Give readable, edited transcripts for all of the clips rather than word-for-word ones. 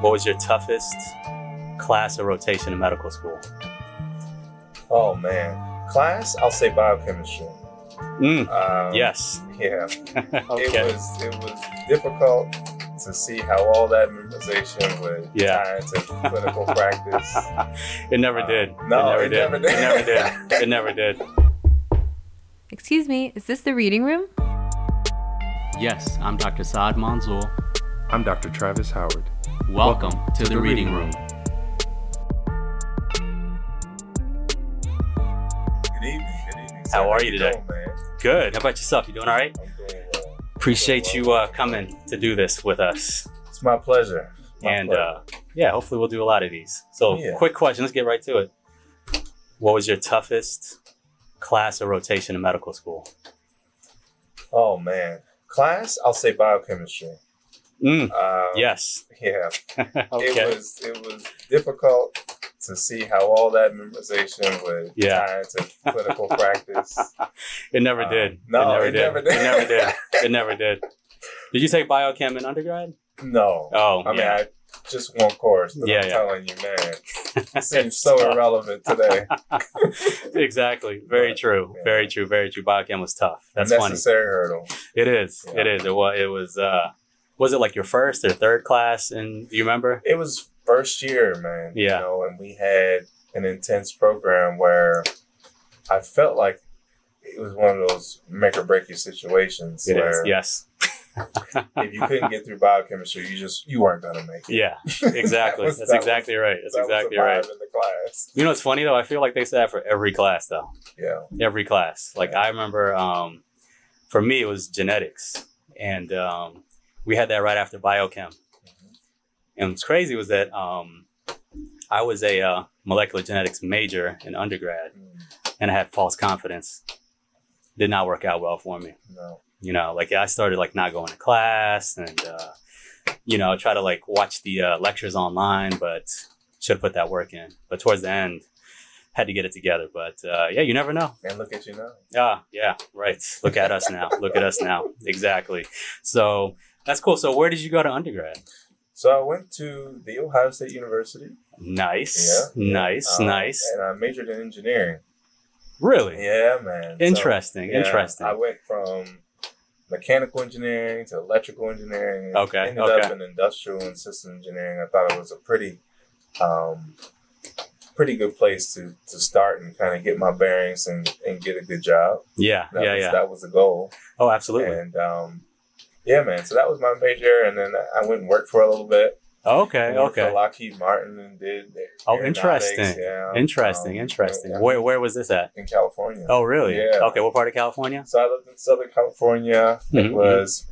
What was your toughest class or rotation in medical school? Oh man, class. I'll say biochemistry. Yes. Yeah. Okay. It was difficult to see how all that memorization would tie into clinical practice. It never did. No, it never did. It never did. It never did. Excuse me, is this the reading room? Yes, I'm Dr. Saad Manzoor. I'm Dr. Travis Howard. Welcome to the reading room. Good evening. How are you today? Doing, man? Good. How about yourself? You doing all right? I'm doing well. Appreciate you coming to do this with us. It's my pleasure. Hopefully we'll do a lot of these. So, Quick question. Let's get right to it. What was your toughest class or rotation in medical school? Oh man, class. I'll say biochemistry. Yes. Yeah. Okay. It was difficult to see how all that memorization would tie into clinical practice. It never did. No, it never did. It never did. It never did. Did you take biochem in undergrad? No. Oh, I mean, I just one course. But I'm telling you, man, it seems so irrelevant today. Exactly. Very true. Yeah. Very true. Very true. Biochem was tough. That's a necessary hurdle. It is. Yeah. It is. It was. Was it like your first or third class? And do you remember? It was first year, man. Yeah. You know, and we had an intense program where I felt like it was one of those make or break you situations. It is. Yes. If you couldn't get through biochemistry, you weren't gonna make it. Yeah, exactly. That's exactly right. That's exactly right. In the class. You know, it's funny though. I feel like they say that for every class, though. Yeah. Every class. Like I remember, for me, it was genetics, and we had that right after biochem. Mm-hmm. And what's crazy was that I was a molecular genetics major in undergrad, and I had false confidence. Did not work out well for me. No. You know, like I started like not going to class and, try to like watch the lectures online, but should have put that work in. But towards the end, had to get it together. But you never know. And look at you now. Yeah, right. Look at us now. Look at us now. Exactly. So that's cool. So where did you go to undergrad? So I went to the Ohio State University. Nice. Yeah. Nice. And I majored in engineering. Really? Yeah, man. Interesting. Interesting. I went from mechanical engineering to electrical engineering. Okay. Ended up in industrial and system engineering. I thought it was a pretty good place to start and kind of get my bearings and get a good job. Yeah. That was the goal. Oh, absolutely. And man. So that was my major, and then I went and worked for a little bit. Okay. For Lockheed Martin and did. Interesting. Yeah. Interesting. Where was this at? In California. Oh, really? Yeah. Okay. What part of California? So I lived in Southern California. It was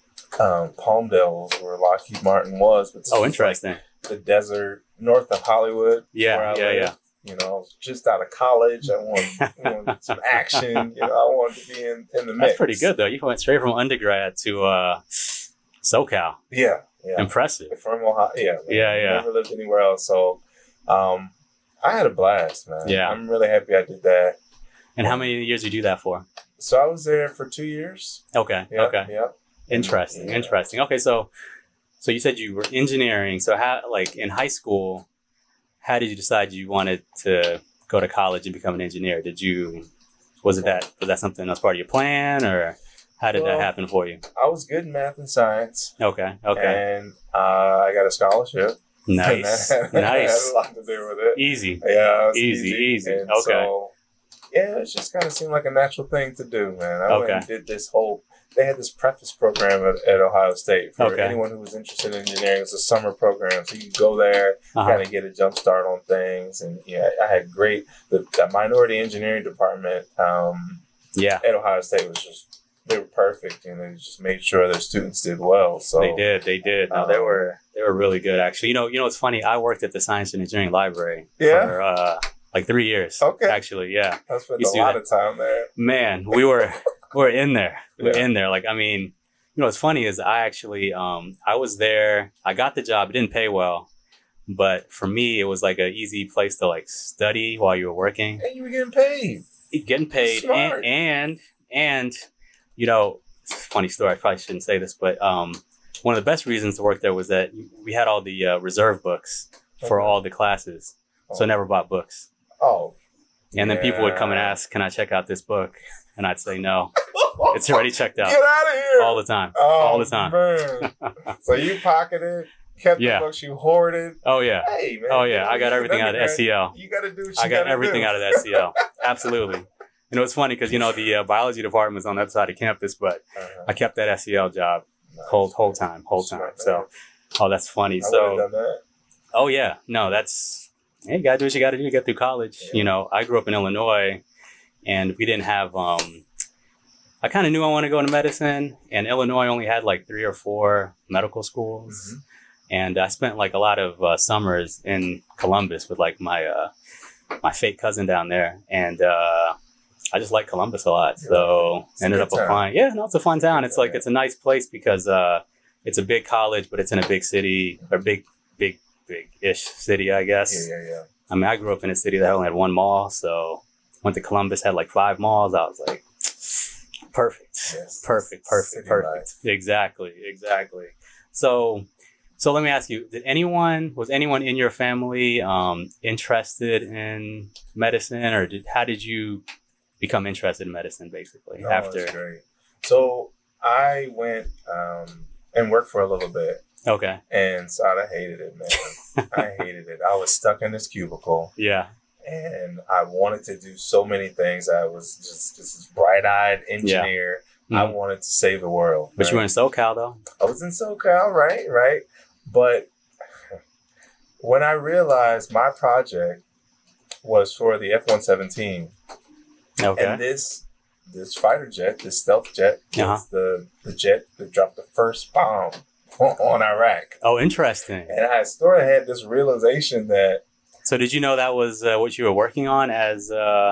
Palmdale, where Lockheed Martin was. But interesting. Like the desert north of Hollywood. Yeah. You know, just out of college, I wanted some action. I wanted to be in the mix. That's pretty good, though. You went straight from undergrad to SoCal. Yeah. Impressive. From Ohio. Yeah. Never lived anywhere else. So I had a blast, man. Yeah. I'm really happy I did that. And how many years did you do that for? So I was there for 2 years. Okay. Yeah. Interesting. Okay, so you said you were engineering. So how, like in high school, how did you decide you wanted to go to college and become an engineer? Was that something that was part of your plan, or how did that happen for you? I was good in math and science. Okay. And I got a scholarship. Nice. That had a lot to do with it. Easy. Yeah. Easy. And okay. So, it just kind of seemed like a natural thing to do, man. I went and did this they had this preface program at Ohio State for anyone who was interested in engineering. It was a summer program. So you could go there, kind of get a jump start on things. And I had the minority engineering department at Ohio State was they were perfect, and they just made sure their students did well. So they did. No, they were really good, actually. You know, it's funny. I worked at the Science and Engineering Library for like 3 years. Okay, actually, yeah. I spent a lot of time there. Man, we were in there. We were in there. Like, I mean, what's funny is I actually I was there. I got the job. It didn't pay well, but for me, it was like an easy place to like study while you were working. And you were getting paid. Smart. And it's a funny story. I probably shouldn't say this, but one of the best reasons to work there was that we had all the reserve books for all the classes. So I never bought books. Oh. And then people would come and ask, can I check out this book? And I'd say, no, it's already checked out. Get out of here. All the time. Oh, all the time. Man. So you pocketed, kept the books, you hoarded. Oh, yeah. Hey, man. Oh, yeah. I got everything out of SEL. You got to do what you I got everything out of that SEL. Absolutely. It's funny because, the biology department was on the other side of campus, but I kept that SEL job whole time. So, that's funny. I would've done that. Oh, yeah. No, you got to do what you got to do to get through college. Yeah. I grew up in Illinois, and we didn't have, I kind of knew I wanted to go into medicine, and Illinois only had like 3 or 4 medical schools. Mm-hmm. And I spent like a lot of summers in Columbus with like my fake cousin down there. And I just like Columbus a lot. So ended up applying. Yeah, no, it's a fun town. It's like, it's a nice place because it's a big college, but it's in a big city, or big-ish city, I guess. Yeah. I mean, I grew up in a city that only had 1 mall. So went to Columbus, had like 5 malls. I was like, perfect. Yes, perfect. Life. Exactly. So let me ask you, was anyone in your family interested in medicine, or how did you become interested in medicine basically after? That's great. So I went and worked for a little bit. Okay. And so I hated it, man. I hated it. I was stuck in this cubicle. Yeah. And I wanted to do so many things. I was just this bright-eyed engineer. Yeah. Mm-hmm. I wanted to save the world. But you were in SoCal, though. I was in SoCal, right. But when I realized my project was for the F-117, okay, and this fighter jet, this stealth jet, is the jet that dropped the first bomb on Iraq. Oh, interesting. And I sort of had this realization that. So did you know that was what you were working on as,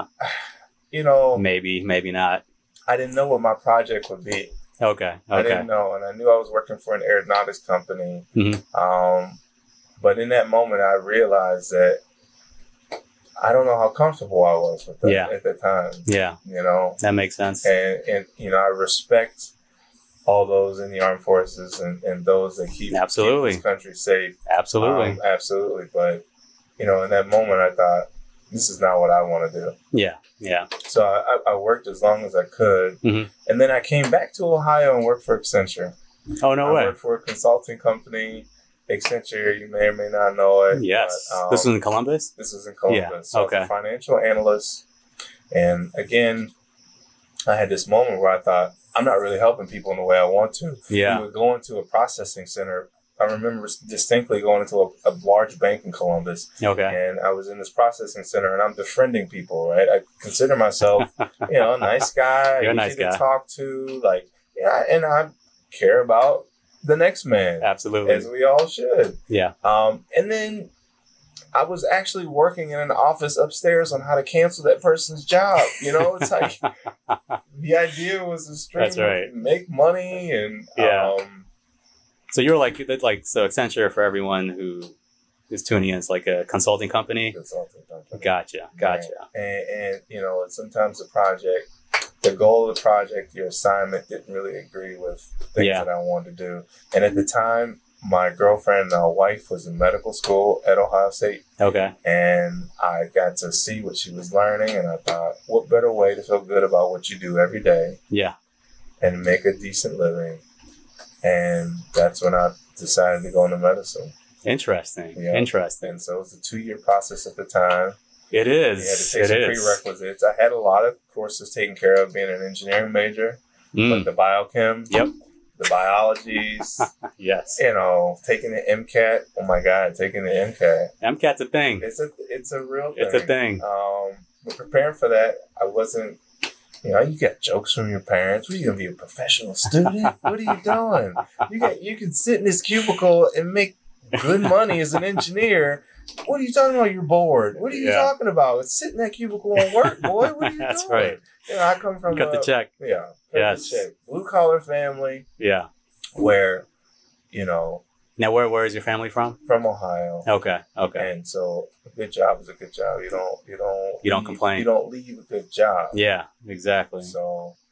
maybe not. I didn't know what my project would be. Okay. I didn't know. And I knew I was working for an aeronautics company. Mm-hmm. But in that moment, I realized that I don't know how comfortable I was with that at the time. Yeah. That makes sense. And I respect all those in the armed forces and those that keep this country safe. Absolutely. Absolutely. But, in that moment, I thought, this is not what I want to do. Yeah. So I worked as long as I could. Mm-hmm. And then I came back to Ohio and worked for Accenture. Oh, no way. I worked for a consulting company. Accenture, you may or may not know it. Yes. But, this was in Columbus? This was in Columbus. Yeah. So I was a financial analyst. And again, I had this moment where I thought, I'm not really helping people in the way I want to. Yeah. We would go into a processing center. I remember distinctly going into a large bank in Columbus. Okay. And I was in this processing center and I'm befriending people, right? I consider myself, a nice guy. You're a nice guy. To talk to, and I care about the next man. Absolutely. As we all should. Yeah. And then I was actually working in an office upstairs on how to cancel that person's job. It's like the idea was to make money and So you're so Accenture, for everyone who is tuning in, is like a consulting company. Gotcha. And sometimes the goal of the project, your assignment didn't really agree with things that I wanted to do. And at the time, my girlfriend, wife, was in medical school at Ohio State. Okay. And I got to see what she was learning, and I thought, what better way to feel good about what you do every day? Yeah. And make a decent living. And that's when I decided to go into medicine. Interesting. Yeah. Interesting. And so it was a 2-year process at the time. It is. You had to take some prerequisites. I had a lot of courses taken care of being an engineering major, but the biochem, the biologies, yes, taking the MCAT. Oh my God, taking the MCAT. MCAT's a thing. It's a real thing. It's a thing. But preparing for that, I wasn't. You got jokes from your parents. What are you gonna be, a professional student? What are you doing? You can sit in this cubicle and make good money as an engineer. What are you talking about? You're bored. What are you talking about? Sit in that cubicle and work, boy. What are you That's doing? right. I come from cut the check. Yeah. Yes. The check. Blue collar family. Yeah. Where, Now, where is your family from? From Ohio. Okay. And so a good job is a good job. You don't complain. You don't leave a good job. Yeah, exactly. So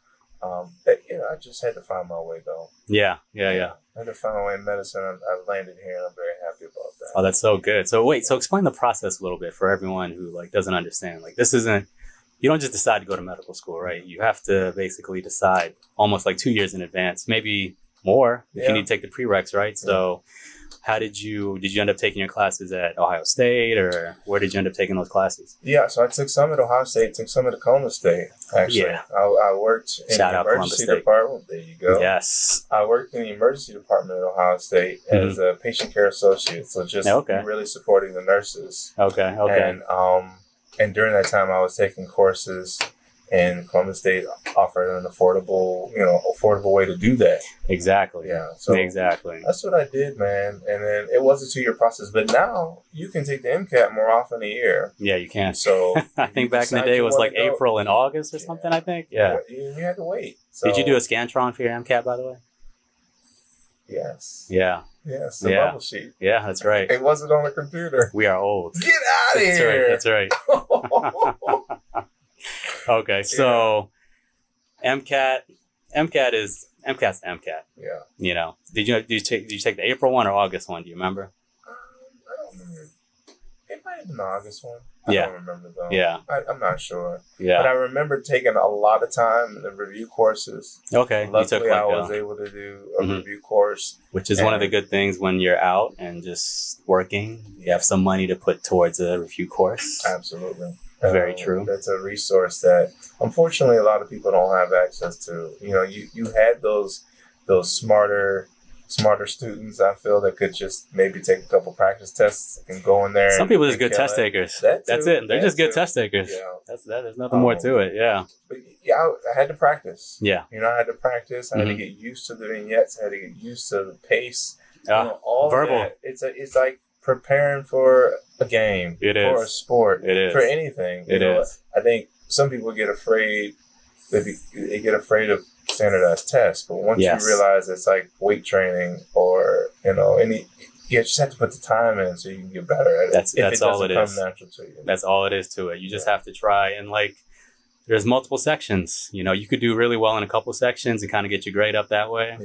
I just had to find my way though. Yeah. I had to find my way in medicine. I landed here, and I'm very happy about that. Oh, that's so good. So wait, so explain the process a little bit for everyone who like doesn't understand. Like this isn't, you don't just decide to go to medical school, right? You have to basically decide almost like 2 years in advance, maybe more if you need to take the prereqs, right? So how did you end up taking your classes at Ohio State, or where did you end up taking those classes? Yeah, so I took some at Ohio State, took some at Columbus State, actually. Yeah. I worked in the emergency department. There you go. Yes. I worked in the emergency department at Ohio State as a patient care associate, so just really supporting the nurses. Okay. And during that time, I was taking courses, and Columbus State offered an affordable way to do that. Exactly. Yeah. So exactly. That's what I did, man. And then it was a 2-year process, but now you can take the MCAT more often a year. Yeah, you can. So I think back in the day it was like April and August or something. I think. Yeah. You had to wait. So, did you do a Scantron for your MCAT, by the way? Yes. Yeah. Yes, the bubble sheet. Yeah, that's right. It wasn't on the computer. We are old. Get out of here. That's right. Okay, so MCAT's the MCAT. Yeah. You know, did you take the April one or August one? Do you remember? I don't remember. It might have been the August one. I don't remember though. Yeah. I'm not sure. Yeah. But I remember taking a lot of time in the review courses. Okay. Luckily, I was able to do a review course. Which is one of the good things when you're out and just working. You have some money to put towards a review course. Absolutely. Very true. That's a resource that unfortunately a lot of people don't have access to. You know, you had those smarter students, I feel, that could just maybe take a couple practice tests and go in there. Some people are just good test takers. That's it. They're just good test takers. Yeah. There's nothing more to it. Yeah. But yeah, I had to practice. Yeah. You know, I had to practice. I had to get used to the vignettes. I had to get used to the pace. All verbal. That. It's like preparing for a game, for a sport, for anything. It is. I think some people get afraid. They get afraid of standardized tests, but once you realize it's like weight training, or you just have to put the time in so you can get better at it. That's all it is. Natural to you. That's all it is to it. You just have to try, and like, there's multiple sections. You know, you could do really well in a couple sections and kind of get your grade up that way.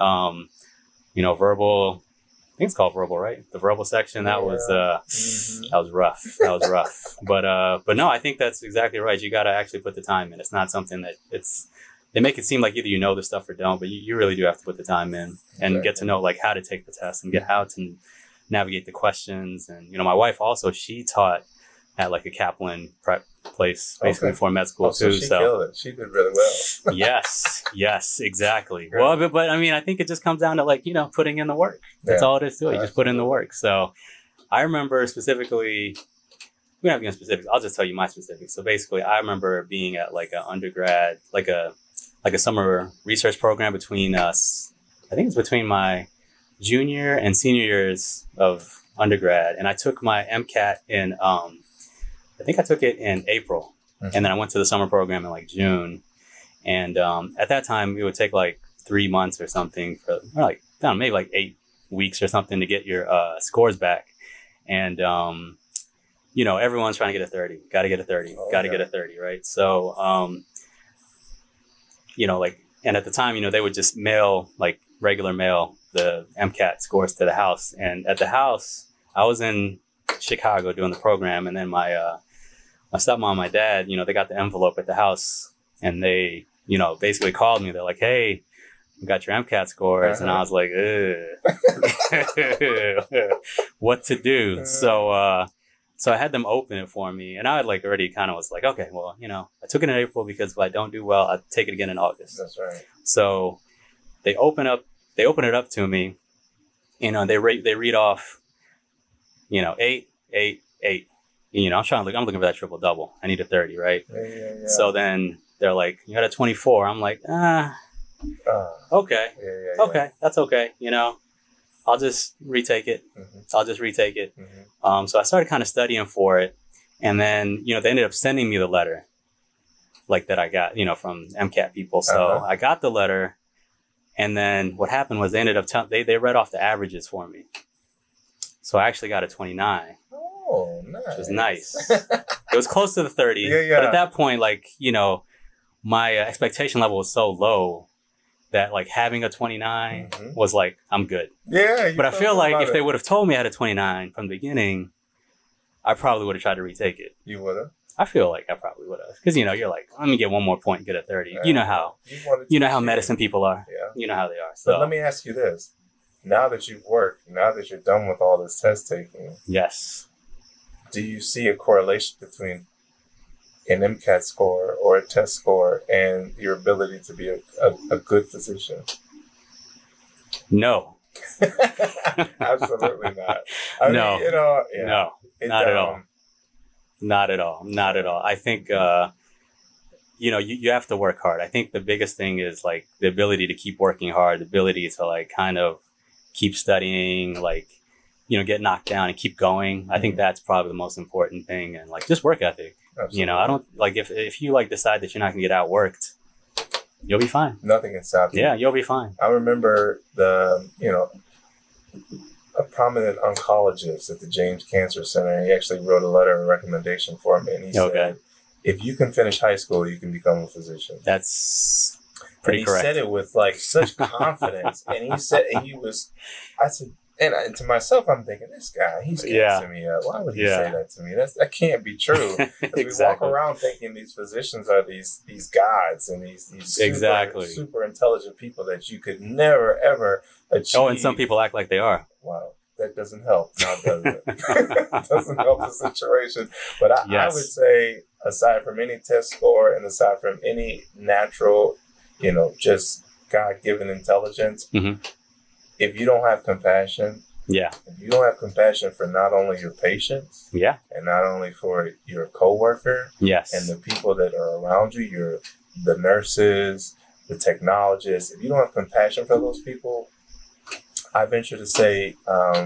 Yeah. Verbal. I think it's called verbal, right? The verbal section, that was rough. That was rough. But no, I think that's exactly right. You got to actually put the time in. It's not something that they make it seem like either you know the stuff or don't, but you really do have to put the time in and get to know like how to take the test and get how to navigate the questions. And, my wife also, she taught at like a Kaplan prep place basically for med school too. She killed it. She did really well. Yes, exactly. Great. Well, but I mean, I think it just comes down to like, putting in the work. That's all it is to it. You just put in the work. So I remember specifically, we don't have to get into specifics. I'll just tell you my specifics. So basically I remember being at like an undergrad, like a summer research program between us. I think it's between my junior and senior years of undergrad. And I took my MCAT in, I think I took it in April, and then I went to the summer program in like June. And at that time, it would take like 3 months or something for like, I don't know, maybe like 8 weeks or something to get your scores back. And, everyone's trying to get a 30. Got to get a 30. Got to get a 30, right? So, and at the time, they would just mail, like regular mail, the MCAT scores to the house. And at the house, I was in Chicago doing the program, and then my stepmom and my dad, they got the envelope at the house, and they, basically called me. They're like, "Hey, you got your MCAT scores," and I was like, what to do? So I had them open it for me, and I had like already kind of was like, okay, well, I took it in April because if I don't do well, I'll take it again in August. That's right. So they open it up to me, they read off, 8, 8, 8. I'm looking for that triple double. I need a 30, right? Yeah. So then they're like, you got a 24. I'm like, okay. Okay, that's okay. I'll just retake it. So I started kind of studying for it. And then, they ended up sending me the letter like that I got, from MCAT people. So I got the letter. And then what happened was they ended up, they read off the averages for me. So I actually got a 29. Oh, nice. Which was nice. It was close to the 30. But at that point, like, my expectation level was so low that like having a 29 was like, I'm good. Yeah. But I feel like if they would have told me I had a 29 from the beginning, I probably would have tried to retake it. You would have? I feel like I probably would have. Because, you're like, let me get one more point and get a 30. Yeah. You know how medicine people are. Yeah. You know how they are. So But let me ask you this. Now that you've worked, now that you're done with all this test taking. Yes. Do you see a correlation between an MCAT score or a test score and your ability to be a good physician? No. Absolutely not. No. No. Not at all. Not at all. Not at all. I think, you have to work hard. I think the biggest thing is like the ability to keep working hard, the ability to like kind of keep studying, like, get knocked down and keep going. I think that's probably the most important thing. And like just work ethic. Absolutely. I don't like if you like decide that you're not gonna get outworked, you'll be fine. Nothing can stop you. Yeah, you'll be fine. I remember a prominent oncologist at the James Cancer Center. He actually wrote a letter of recommendation for me, and he said, "If you can finish high school, you can become a physician." That's pretty correct. He said it with like such confidence, and he said, I said, and to myself, I'm thinking, this guy, he's gassing me up. Why would he say that to me? That can't be true. Exactly. We walk around thinking these physicians are these gods and these super intelligent people that you could never ever achieve. Oh, and some people act like they are. Wow, that doesn't help. Now, does it? It doesn't help the situation. But I would say, aside from any test score and aside from any natural, just God-given intelligence. Mm-hmm. If you don't have compassion, if you don't have compassion for not only your patients, and not only for your coworker, and the people that are around you, the nurses, the technologists, if you don't have compassion for those people, I venture to say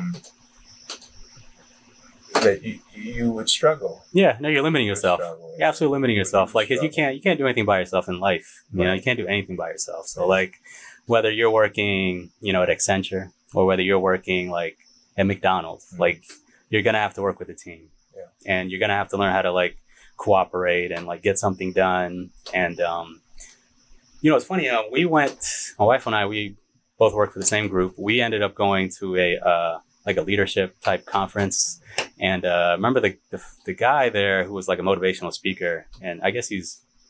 that you would struggle. Yeah, no, you're limiting yourself. You're absolutely limiting yourself. Like, because you can't do anything by yourself in life. You can't do anything by yourself. So like, whether you're working, at Accenture or whether you're working like at McDonald's, like you're going to have to work with a team and you're going to have to learn how to like cooperate and like get something done. And, it's funny, my wife and I, we both worked for the same group. We ended up going to a leadership type conference. And, remember the guy there who was like a motivational speaker, and I guess he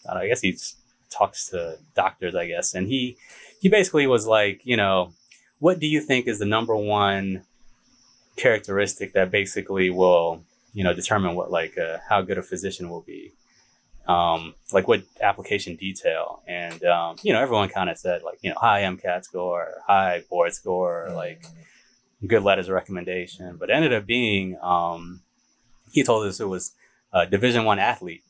talks to doctors, I guess. And he basically was like, what do you think is the number one characteristic that basically will, determine what, like, how good a physician will be? Like what application detail? And, everyone kind of said like, high MCAT score, high board score, like good letters of recommendation. But it ended up being, he told us it was a Division I athlete.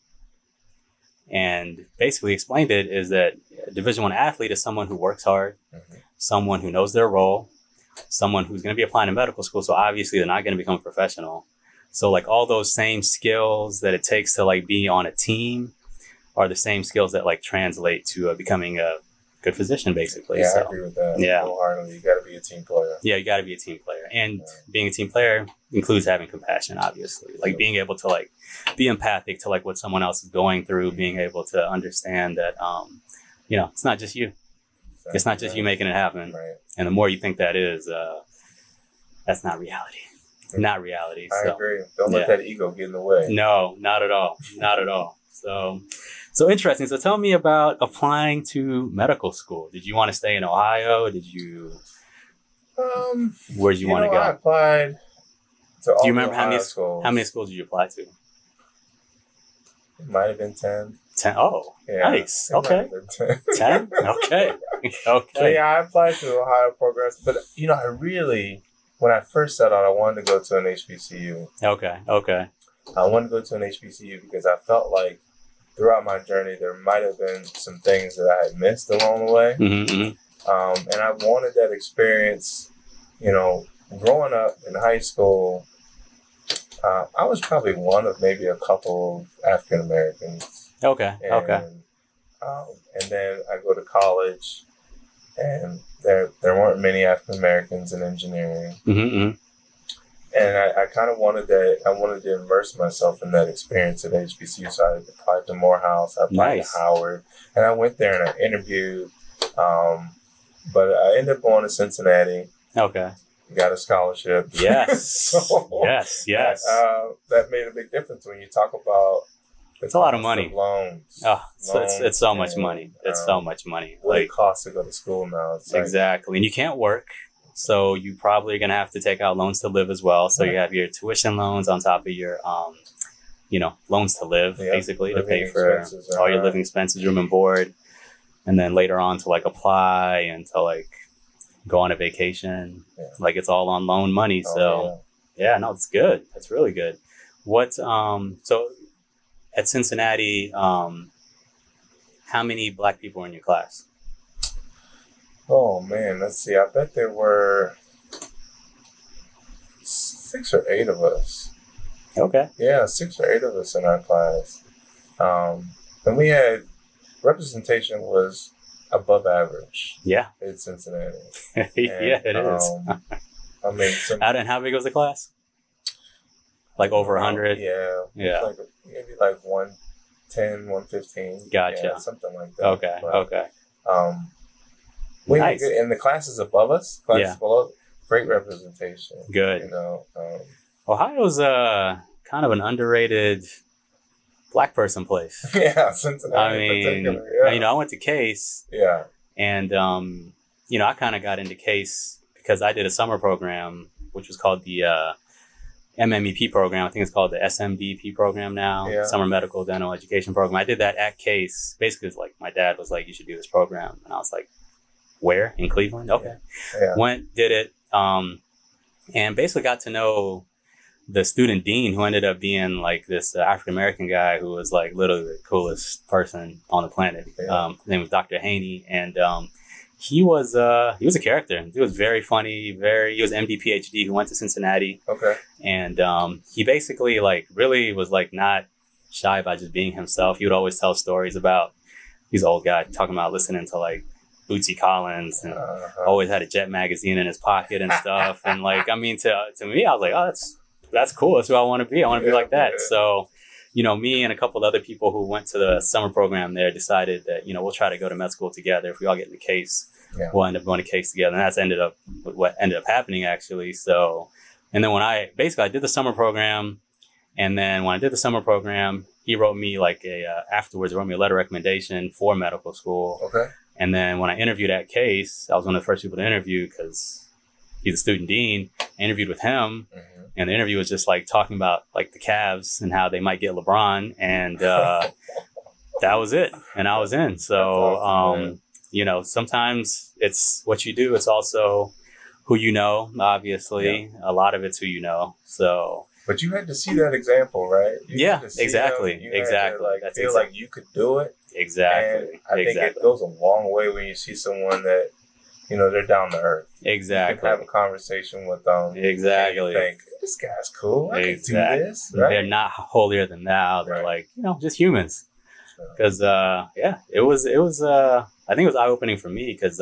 And basically explained it is that a Division I athlete is someone who works hard, someone who knows their role, someone who's going to be applying to medical school. So obviously they're not going to become a professional. So like all those same skills that it takes to like be on a team are the same skills that like translate to becoming a good physician, basically. Yeah, I agree with that. Yeah. Wholeheartedly. You got to be a team player. Yeah, you got to be a team player. And being a team player includes having compassion, obviously. Like being able to like be empathic to like what someone else is going through, being able to understand that, it's not just you. Exactly. It's not just you making it happen. Right. And the more you think that is, that's not reality. Not reality. I agree. Don't let that ego get in the way. No, not at all. Not at all. So interesting. So tell me about applying to medical school. Did you want to stay in Ohio? Did you? Where did you want to go? I applied to all. Do you remember how many schools did you apply to? It might have been 10. 10. Oh, yeah, nice. Okay. 10. Okay. So I applied to Ohio programs, but I really, when I first set out, I wanted to go to an HBCU. Okay. I wanted to go to an HBCU because I felt like throughout my journey, there might have been some things that I had missed along the way. And I wanted that experience, growing up in high school. I was probably one of maybe a couple of African Americans. Okay. And then I go to college, and there weren't many African Americans in engineering. And I kind of wanted that. I wanted to immerse myself in that experience at HBCU. So I applied to Morehouse. I applied to Howard. And I went there and I interviewed. But I ended up going to Cincinnati. Okay. Got a scholarship. Yes. Yes. That made a big difference when you talk about. It's a lot of money. Loans. Oh, it's so much money. It's so much money. What it costs to go to school now. Exactly. And you can't work. So you probably are going to have to take out loans to live as well. So you have your tuition loans on top of your, loans to live, basically, to pay for all your living expenses, room and board. And then later on to like apply and to like go on a vacation. Yeah. Like it's all on loan money. So it's good. That's really good. So at Cincinnati, how many Black people were in your class? Oh man, let's see. I bet there were 6 or 8 of us. Okay. Yeah, 6 or 8 of us in our class. And we had representation was above average. Yeah. In Cincinnati. Yeah, it is. I mean, and how big was the class? Like over 100? Yeah. Maybe like 110, 115. Gotcha. Yeah, something like that. Okay. Nice. And the classes above us, below, great representation. Good. Ohio's kind of an underrated Black person place. Yeah, Cincinnati. I mean, I went to Case. Yeah. And I kind of got into Case because I did a summer program, which was called the MMEP program. I think it's called the SMDP program now, Summer Medical Dental Education Program. I did that at Case. Basically, it's like my dad was like, "You should do this program," and I was like, "Where? In Cleveland?" Okay. Yeah. Went, did it, and basically got to know the student dean, who ended up being like this African American guy who was like literally the coolest person on the planet. Yeah. His name was Dr. Haney, and he was a character. He was very funny. He was MD PhD who went to Cincinnati. Okay. And he basically like really was like not shy about just being himself. He would always tell stories about he's an old guy talking about listening to like Bootsy Collins and always had a Jet magazine in his pocket and stuff. And like, I mean, to me, I was like, oh, that's cool. That's who I want to be. I want to be like that. Yeah. So, me and a couple of other people who went to the summer program there decided that, we'll try to go to med school together. If we all get in the Case, we'll end up going to Case together. And that's what ended up happening, actually. So, and then when I did the summer program, and then when I did the summer program, he wrote me like afterwards, wrote me a letter of recommendation for medical school. Okay. And then when I interviewed at Case, I was one of the first people to interview because he's a student dean. I interviewed with him. Mm-hmm. And the interview was just like talking about like the Cavs and how they might get LeBron. And that was it. And I was in. So, awesome, sometimes it's what you do. It's also who you know, obviously. Yeah. A lot of it's who you know. So. But you had to see that example, right? Exactly. Exactly. Feel like you could do it. Exactly. And I think it goes a long way when you see someone that, they're down to earth. Exactly. You can have a conversation with them. Exactly. And you think, this guy's cool. I can do this. Right? They're not holier than thou. They're like, just humans. Because, it was, I think it was eye-opening for me because,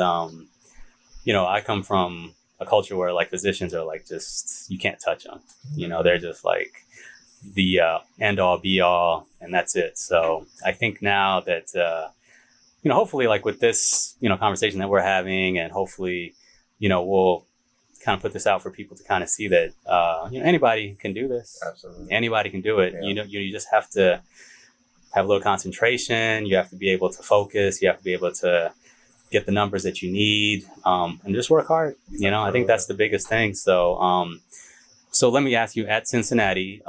I come from a culture where like physicians are like just, you can't touch them. They're just like the end all be all and that's it. So I think now that, hopefully like with this, conversation that we're having and hopefully, we'll kind of put this out for people to kind of see that, anybody can do this. Absolutely. Anybody can do it. Yeah. You just have to have a little concentration. You have to be able to focus. You have to be able to get the numbers that you need, and just work hard. I think that's the biggest thing. So, so let me ask you at Cincinnati,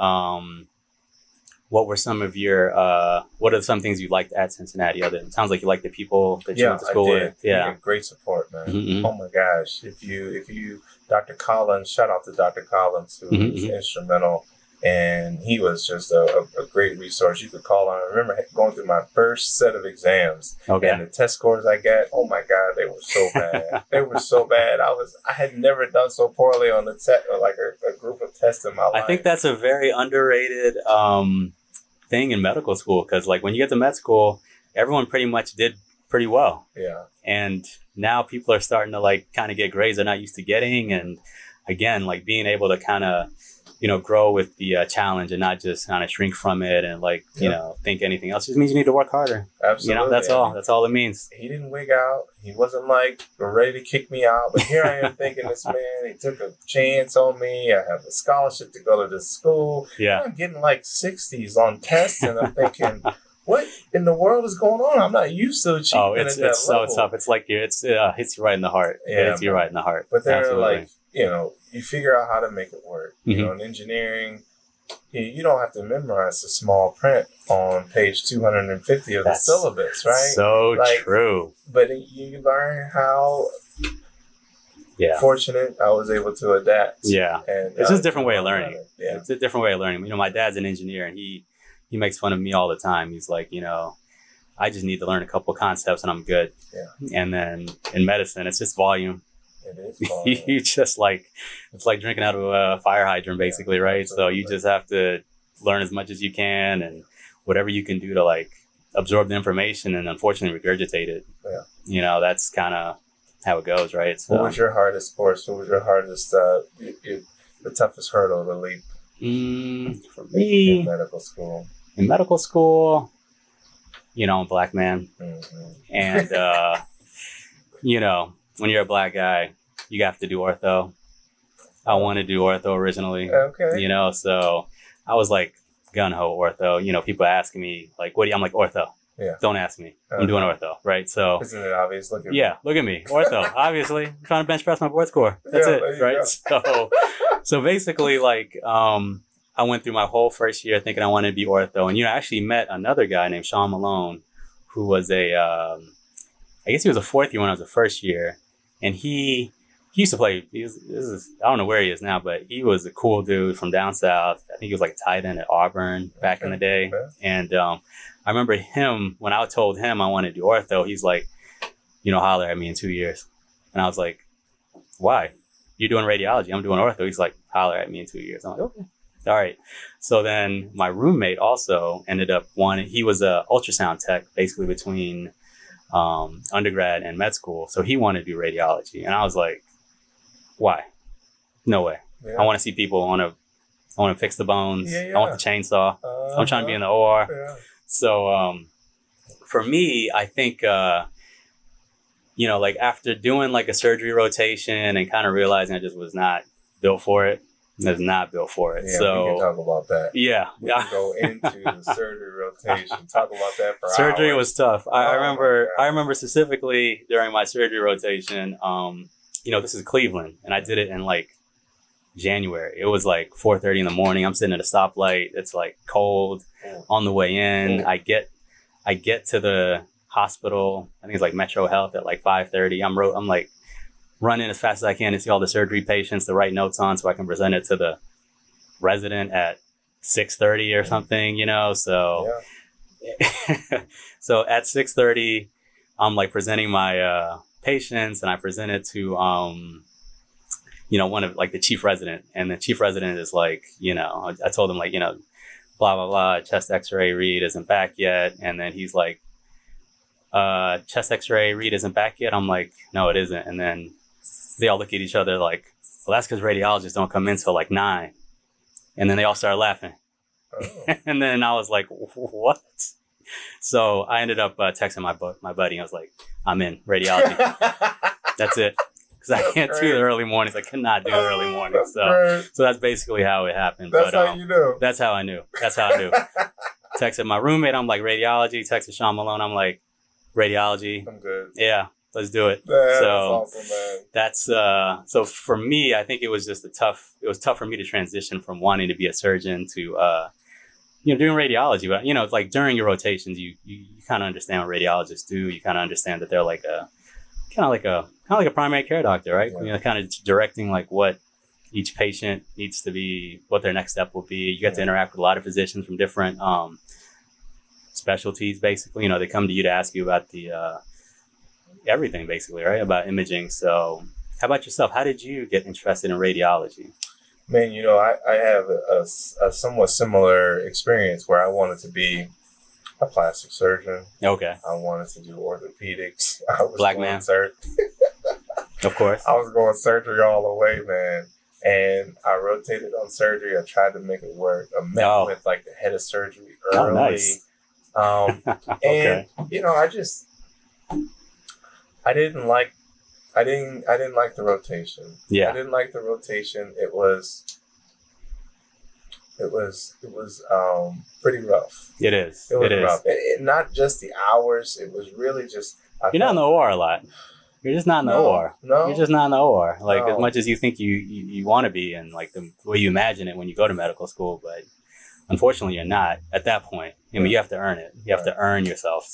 what were some of your, what are some things you liked at Cincinnati? It sounds like you like the people that you went to school with. Yeah, great support, man. Mm-hmm. Oh my gosh. If you, Dr. Collins, shout out to Dr. Collins, who was instrumental. And he was just a great resource. You could call on. I remember going through my first set of exams. Okay. And the test scores I got, oh my God, they were so bad. They were so bad. I had never done so poorly on the test, like a group of tests in my life. I think that's a very underrated thing in medical school because like when you get to med school, everyone pretty much did pretty well. Yeah. And now people are starting to like kind of get grades they're not used to getting. And again, like being able to kind of, grow with the challenge and not just kind of shrink from it and like, think anything else. It just means you need to work harder. Absolutely. That's all. That's all it means. He didn't wig out. He wasn't like ready to kick me out. But here I am thinking, this man, he took a chance on me. I have a scholarship to go to this school. Yeah. I'm getting like 60s on tests, and I'm thinking, what in the world is going on? I'm not used to achieving at that level. It's so tough. It's like it hits you right in the heart. Yeah, it hits you right in the heart. But they're like, you figure out how to make it work. In engineering, you don't have to memorize the small print on page 250 of the syllabus, right? So true. But you learn how fortunate I was able to adapt. Yeah. And it's just a different way of learning. Yeah. It's a different way of learning. My dad's an engineer, and he makes fun of me all the time. He's like, I just need to learn a couple concepts and I'm good. Yeah. And then in medicine, it's just volume. It is volume. You just it's like drinking out of a fire hydrant, basically, right? Absolutely. So you just have to learn as much as you can and whatever you can do to like absorb the information and unfortunately regurgitate it. Yeah. That's kind of how it goes, right? So, what was your hardest course? What was your hardest, the toughest hurdle to leap? For me, in medical school. I'm a black man. Mm-hmm. And, when you're a black guy, you have to do ortho. I wanted to do ortho originally. Okay. So I was like gun-ho ortho. People asking me, like, what do you, I'm like, ortho. Yeah. Don't ask me. I'm doing ortho, right? So isn't it obvious? Look at me. Look at me. Ortho, obviously. I'm trying to bench press my board score. That's it, right? So basically, like, I went through my whole first year thinking I wanted to be ortho. And, I actually met another guy named Sean Malone, who was I guess he was a fourth year when I was a first year. And he used to play, I don't know where he is now, but he was a cool dude from down south. I think he was like a tight end at Auburn back in the day. Okay. And I remember him, when I told him I wanted to do ortho, he's like, holler at me in 2 years. And I was like, why? You're doing radiology. I'm doing ortho. He's like, holler at me in 2 years. I'm like, okay. All right. So then my roommate also ended up he was a ultrasound tech, basically between undergrad and med school. So he wanted to do radiology. And I was like, why? No way. Yeah. I want to see people. I want to fix the bones. Yeah. I want the chainsaw. I'm trying to be in the OR. Yeah. So for me, I think, like after doing like a surgery rotation and kind of realizing I just was not built for it. Yeah, we can talk about that. Yeah. We can go into the surgery rotation. Talk about that for surgery hours. Was tough. I remember specifically during my surgery rotation, this is Cleveland, and I did it in like January. It was like 4:30 in the morning. I'm sitting at a stoplight. It's like cold on the way in. I get to the hospital. I think it's like Metro Health at like 5:30. I'm like running as fast as I can to see all the surgery patients to write notes on so I can present it to the resident at 6:30 or something, so so at 6:30 I'm like presenting my patients, and I present it to one of like the chief resident, and the chief resident is like, I told him like, blah blah blah, chest x-ray read isn't back yet, and then he's like, chest x-ray read isn't back yet. I'm like, no, it isn't. And then they all look at each other like, well, that's because radiologists don't come in till like 9. And then they all started laughing. Oh. And then I was like, what? So I ended up texting my buddy. I was like, I'm in radiology. That's it. Because I can't do the early mornings. I cannot do the early mornings. So that's basically how it happened. That's how you knew. That's how I knew. Texted my roommate. I'm like, radiology. Texted Sean Malone. I'm like, radiology. I'm good. Yeah. Let's do it. That's awesome, man. That's so for me, I think it was tough for me to transition from wanting to be a surgeon to doing radiology. But it's like during your rotations, you kind of understand what radiologists do. You kind of understand that they're like a primary care doctor, right? Yeah. Kind of directing like what each patient needs to be, what their next step will be. You get to interact with a lot of physicians from different specialties, basically. They come to you to ask you about the everything, basically, right? About imaging. So how about yourself? How did you get interested in radiology? Man, I have a somewhat similar experience where I wanted to be a plastic surgeon. Okay. I wanted to do orthopedics. I was Black man. Of course. I was going surgery all the way, man. and I rotated on surgery. I tried to make it work. I met with like the head of surgery early. Oh, nice. And you know, I didn't like the rotation. Yeah. I didn't like the rotation. It was pretty rough. It is. It was it rough. is. Not just the hours. It was really just. You're not in the OR a lot. You're just not in the OR. No. You're just not in the OR. Like as much as you think you want to be, and like the way you imagine it when you go to medical school, but unfortunately you're not at that point. I mean, you have to earn it. You have to earn yourself.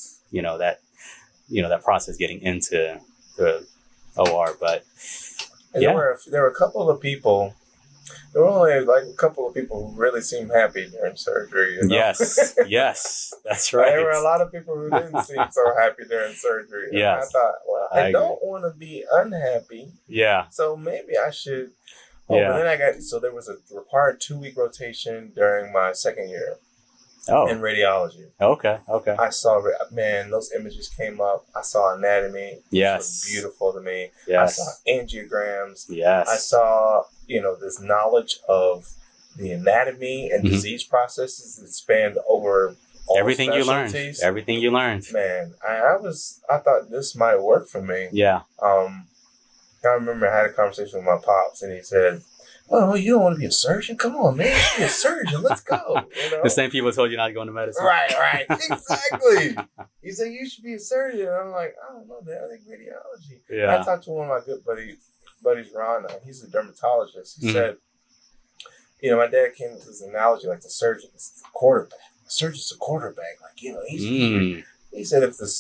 That process getting into the OR. But there were a couple of people. There were only like a couple of people who really seemed happy during surgery. You know? Yes, that's right. There were a lot of people who didn't seem so happy during surgery. And I thought, well, I don't want to be unhappy. Yeah. So maybe I should. But then there was a required 2-week rotation during my second year. In radiology. Okay. I saw, those images came up. I saw anatomy. Yes. It was beautiful to me. Yes. I saw angiograms. Yes. I saw, this knowledge of the anatomy and disease processes that spanned over all everything you learned. Everything you learned. Man, I thought this might work for me. Yeah. I remember I had a conversation with my pops, and he said, "Oh, you don't want to be a surgeon? Come on, man. Be a surgeon. Let's go." The same people told you not to go into medicine. Right. Exactly. He said, "You should be a surgeon." And I'm like, "I don't know, man. I think radiology." Yeah. I talked to one of my good buddies, Ron. He's a dermatologist. He said, my dad came with this analogy, like the surgeon is the quarterback. The surgeon's a quarterback. Like, he said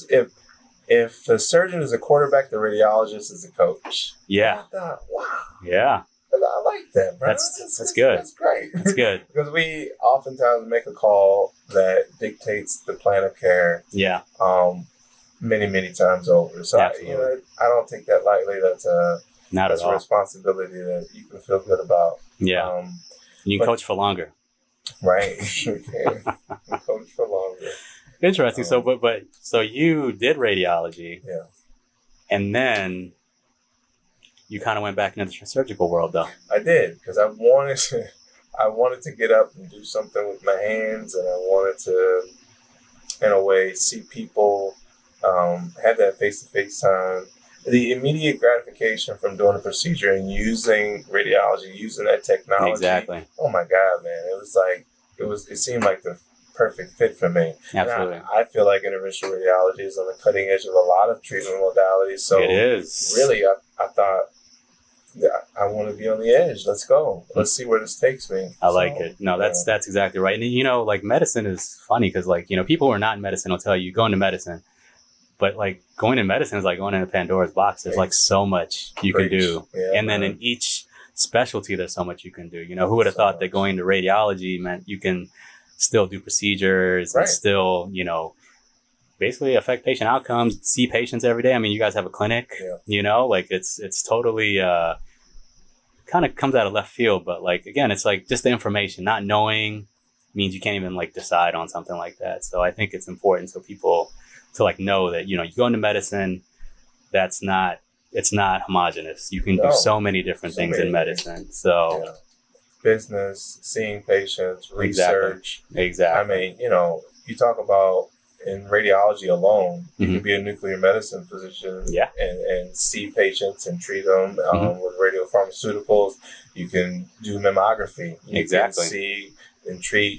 if the surgeon is a quarterback, the radiologist is a coach. Yeah. And I thought, wow. Yeah. I like that, bro. That's good. That's great. That's good. Because we oftentimes make a call that dictates the plan of care. Yeah. Many, many times over. So I don't take that lightly. That's a responsibility that you can feel good about. Yeah. You can coach for longer. Right. You can coach for longer. Interesting. So you did radiology. Yeah. And then you kind of went back into the surgical world, though. I did, because I wanted to get up and do something with my hands, and I wanted to, in a way, see people, have that face-to-face time. The immediate gratification from doing a procedure and using radiology, using that technology. Exactly. Oh my God, man! It seemed like the perfect fit for me. Absolutely. I feel like interventional radiology is on the cutting edge of a lot of treatment modalities. So it is. Really, I thought, I want to be on the edge. Let's go. Let's see where this takes me. I like it. No, that's exactly right. And like medicine is funny because people who are not in medicine will tell you go into medicine, but like going to medicine is like going into Pandora's box. There's like so much you can do, and then in each specialty there's so much you can do. Who would have thought that going to radiology meant you can still do procedures and still basically affect patient outcomes, see patients every day. I mean, you guys have a clinic, it's totally kind of comes out of left field, but like, again, it's like just the information, not knowing means you can't even like decide on something like that. So I think it's important so people to like know that, you go into medicine, it's not homogenous. You can do so many different things in medicine. So business, seeing patients, research. Exactly. I mean, you talk about in radiology alone, you can be a nuclear medicine physician and see patients and treat them with radiopharmaceuticals. You can do mammography. You can see and treat,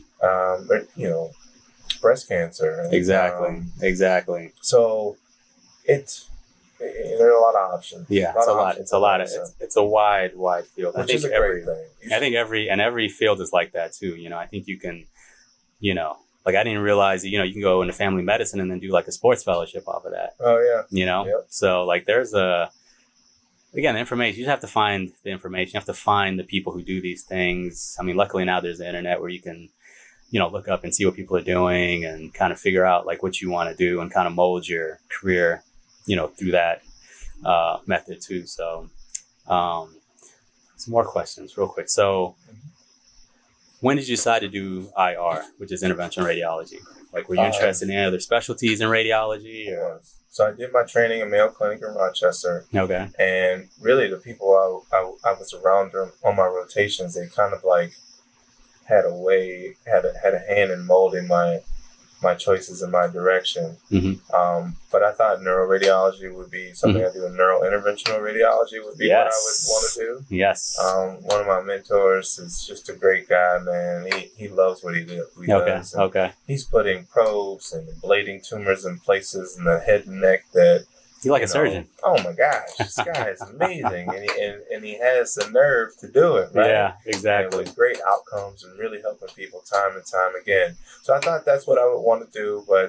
breast cancer. And, Exactly. So there are a lot of options. Yeah, it's a lot. It's a wide field. Which is a great thing. I think every field is like that too. I think you can, like I didn't realize that, you can go into family medicine and then do like a sports fellowship off of that. Oh yeah. Yep. So like there's the information, you just have to find the information. You have to find the people who do these things. I mean, luckily now there's the internet where you can, look up and see what people are doing and kind of figure out like what you want to do and kind of mold your career, through that method too. So some more questions real quick. So when did you decide to do IR, which is interventional radiology? Like, were you interested in any other specialties in radiology? Or? So I did my training in Mayo Clinic in Rochester. Okay. And really the people I was around on my rotations, they kind of like had a hand in molding my choices in my direction. Mm-hmm. But I thought neuroradiology would be something I do. Neurointerventional radiology would be what I would want to do. Yes. One of my mentors is just a great guy, man. He loves what he does. Okay. He's putting probes and ablating tumors in places in the head and neck that You're like a surgeon. Oh my gosh, this guy is amazing, and he has the nerve to do it, right? Yeah, exactly. And with great outcomes and really helping people time and time again. So I thought that's what I would want to do, but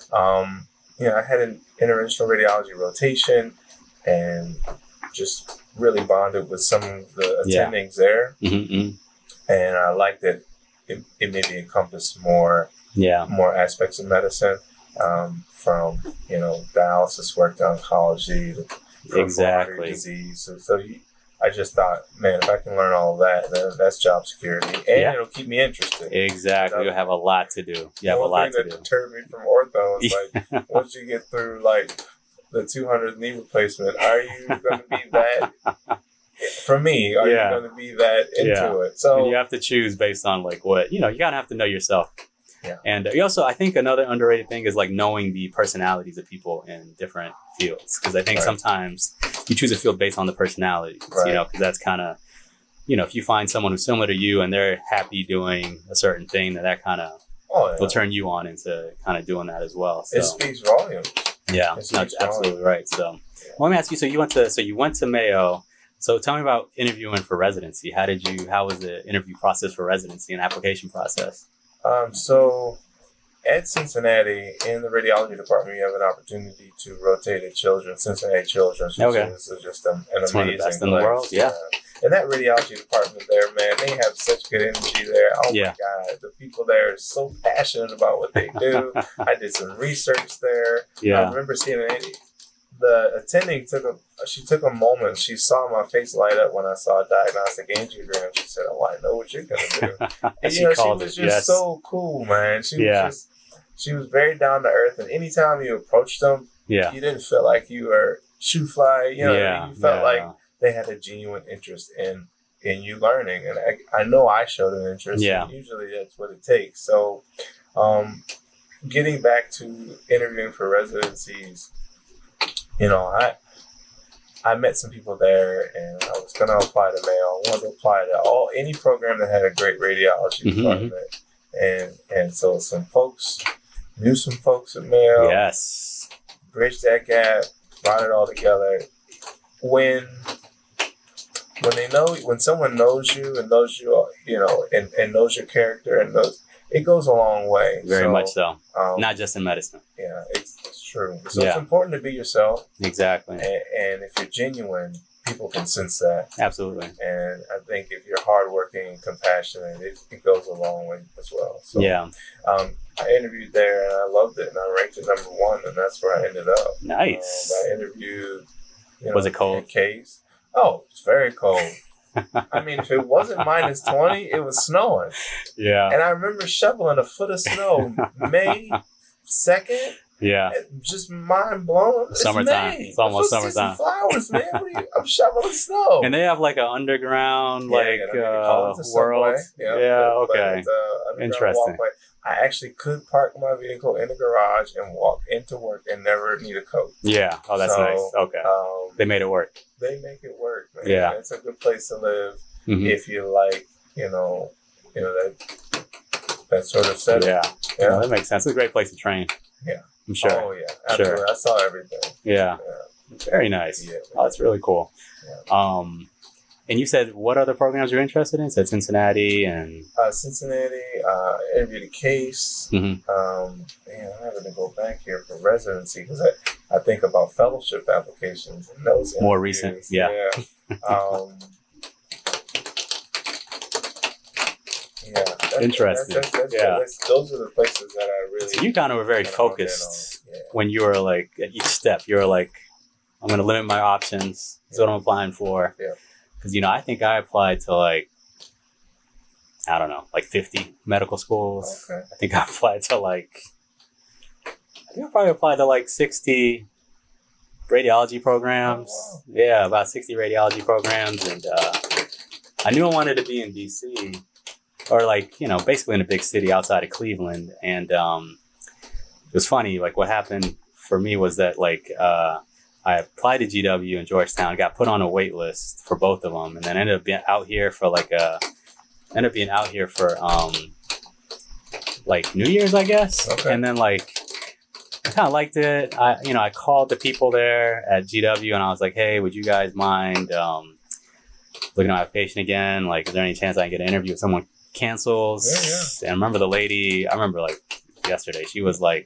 I had an interventional radiology rotation, and just really bonded with some of the attendings there, and I liked that it maybe encompassed more aspects of medicine. From dialysis work to oncology to coronary disease. So I just thought, man, if I can learn all of that, then that's job security, and it'll keep me interested. Exactly, you'll have a lot to do. You have a lot to do. One thing that deterred me from ortho is like once you get through like the 200th knee replacement, are you going to be that? For me, are you going to be that into it? So and you have to choose based on like what you gotta have to know yourself. Yeah. And you also, I think another underrated thing is like knowing the personalities of people in different fields. Because I think sometimes you choose a field based on the personalities, because that's kind of, if you find someone who's similar to you and they're happy doing a certain thing, that kind of will turn you on into kind of doing that as well. So. It speaks volumes. Yeah, that's absolutely right. So let me ask you, so you went to Mayo. So tell me about interviewing for residency. How was the interview process for residency and application process? So at Cincinnati, in the radiology department, you have an opportunity to rotate at Cincinnati Children's, which is just an amazing one of the best place. in the world, yeah. And that radiology department there, man, they have such good energy there. Oh my God, the people there are so passionate about what they do. I did some research there. Yeah. I remember seeing the attending took a moment. She saw my face light up when I saw a diagnostic angiogram. She said, "Oh, I know what you're gonna do." And she was just so cool, man. She was very down to earth, and anytime you approached them, you didn't feel like you were shoe fly. You felt like they had a genuine interest in you learning, and I know I showed an interest. Yeah. And usually that's what it takes. So, getting back to interviewing for residencies. I met some people there, and I was going to apply to Mayo. I wanted to apply to any program that had a great radiology department. And so knew some folks at Mayo. Yes. Bridged that gap, brought it all together. When someone knows you and knows you, and knows your character and it goes a long way. Very much so. Not just in medicine. Yeah, it's true. So it's important to be yourself. Exactly. And if you're genuine, people can sense that. Absolutely. And I think if you're hardworking and compassionate, it goes a long way as well. So, I interviewed there and I loved it, and I ranked it number 1, and that's where I ended up. Nice. I interviewed. Was it cold? Case. Oh, it's very cold. I mean, if it wasn't -20, it was snowing. Yeah. And I remember shoveling a foot of snow May 2nd. Yeah. Just mind blowing. Summertime. It's almost summertime. Flowers, man. I'm shoveling snow. And they have like an underground world. Okay. Interesting. Walkway. I actually could park my vehicle in the garage and walk into work and never need a coat. Yeah. Oh, that's nice. Okay. They made it work. They make it work, man. Yeah. It's a good place to live if you like, that sort of setting. Yeah. That makes sense. It's a great place to train. Yeah. I'm sure. Oh, yeah. Absolutely. Sure. I saw everything. Yeah. Very nice. Yeah. Oh, that's really cool. Yeah. And you said what other programs you're interested in? You said Cincinnati and... Cincinnati, interviewed a case. I'm having to go back here for residency because I think about fellowship applications and those more recent. Yeah. Interesting. Those are the places that I really... So you kind of were very focused when you were like, at each step, you were like, I'm going to limit my options. That's what I'm applying for. Yeah. Because, I think I applied to like 50 medical schools. Okay. I think I probably applied to like 60 radiology programs. Oh, wow. Yeah, about 60 radiology programs. And I knew I wanted to be in DC, or like, you know, basically in a big city outside of Cleveland. And it was funny, like what happened for me was that like I applied to GW in Georgetown, got put on a wait list for both of them, and then ended up being out here for like New Year's, I guess. Okay. And then like I kind of liked it. I called the people there at GW and I was like, hey, would you guys mind looking at my application again? Like, is there any chance I can get an interview if someone cancels? Yeah. And I remember the lady, like yesterday, she was like,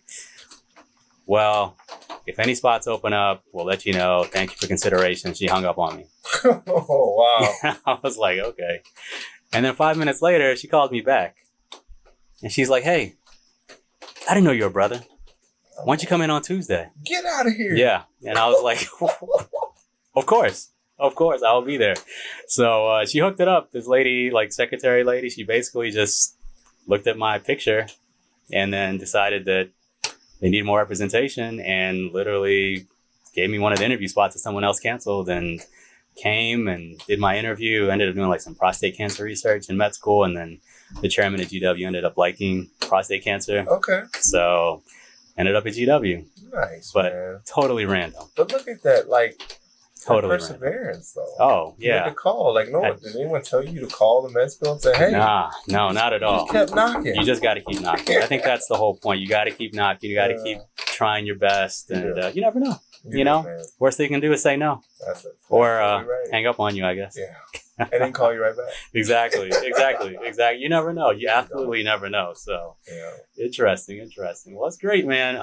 well, if any spots open up, we'll let you know. Thank you for consideration. She hung up on me. Oh, wow. I was like, okay. And then 5 minutes later, she called me back. And she's like, hey, I didn't know you were a brother. Why don't you come in on Tuesday? Get out of here. Yeah. And I was like, of course, I'll be there. So she hooked it up. This lady, like secretary lady, she basically just looked at my picture and then decided that they need more representation and literally gave me one of the interview spots that someone else canceled, and came and did my interview. Ended up doing like some prostate cancer research in med school. And then the chairman at GW ended up liking prostate cancer. Okay. So ended up at GW. Nice, But man. totally random. But look at that, like, Totally perseverance, though. Oh, You had yeah. to call. Like, did anyone tell you to call the med school and say, hey? Nah, no, not at You all. just kept knocking. You just got to keep knocking. I think that's the whole point. You got to keep knocking. You got to keep trying your best. And you never know. You know? Man. Worst thing you can do is say no. That's it. Or Right. hang up on you, I guess. Yeah. And then call you right back. Exactly. You never know. You absolutely never know. So Yeah. interesting. Well, it's great, man.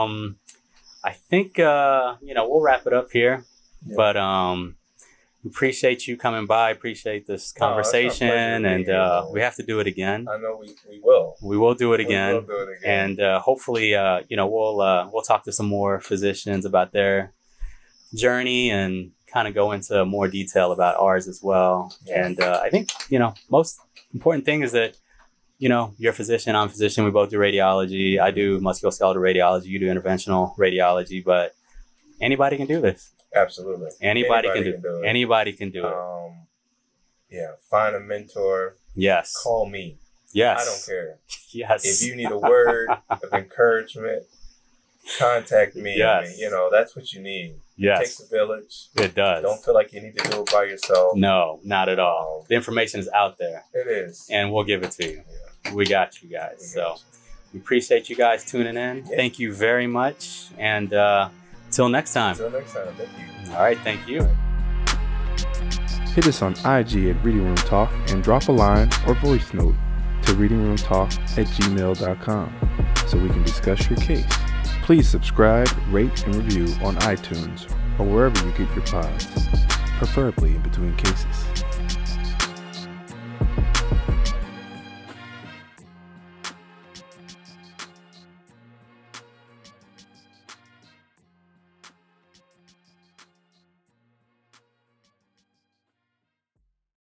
I think, we'll wrap it up here. Yeah. But appreciate you coming by. Appreciate this it's my conversation. pleasure to be And here. we have to do it again. I know we will. We will do it We again. will do it again. And hopefully, we'll talk to some more physicians about their journey and kind of go into more detail about ours as well. Yeah. And I think, most important thing is that, you're a physician, I'm a physician. We both do radiology. I do musculoskeletal radiology. You do interventional radiology. But anybody can do this. Absolutely. Anybody can do it. Anybody can do it. Yeah. Find a mentor. Yes. Call me. Yes. I don't care. Yes. If you need a word of encouragement, contact me. Yes. I mean, that's what you need. It takes Yes. a village. It does. Don't feel like you need to do it by yourself. No, not at all. The information is out there, It is. and we'll give it to you. Yeah. We got you guys. We So got you. we appreciate you guys tuning in. Yeah. Thank you very much. And till next time. Until next time. Thank you. All right. Thank you. Hit us on IG at Reading Room Talk and drop a line or voice note to readingroomtalk@gmail.com so we can discuss your case. Please subscribe, rate, and review on iTunes or wherever you get your pods, preferably in between cases.